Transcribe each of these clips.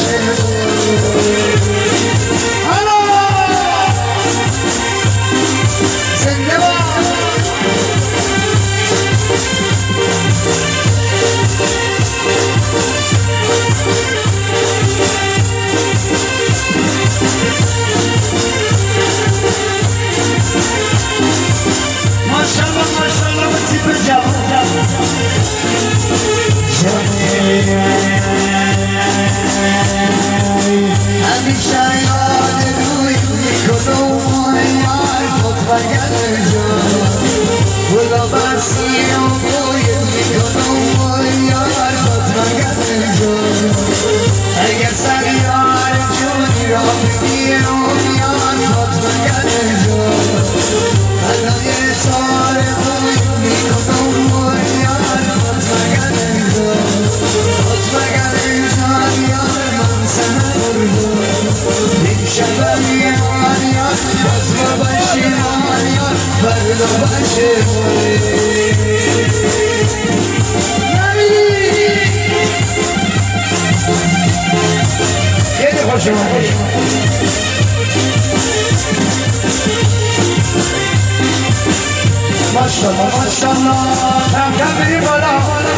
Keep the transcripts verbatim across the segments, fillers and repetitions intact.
ماشالله ماشالله کم کم بریم بالا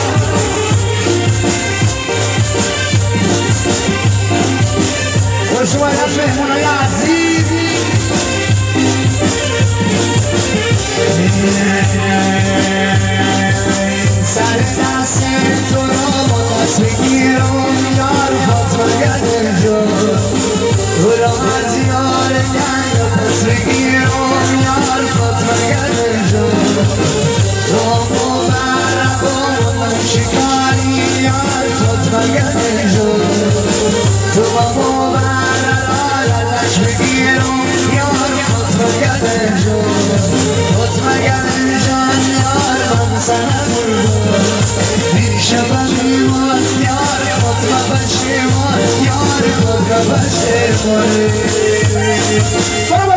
خوش اومدن مهمونای عزیز سر دست تو را با دست بگیرم یار فاطمه گل جا تو را از یار گل دست بگیرم یار فاطمه گل جا تو مبرق و من شکاری یار فاطمه گل جا تو مبرق آلش بگیرم یار فاطمه گل جا فاطمه گل جان یار من سنم شبم میوان یار فاطمه بشه یار فاطمه بشه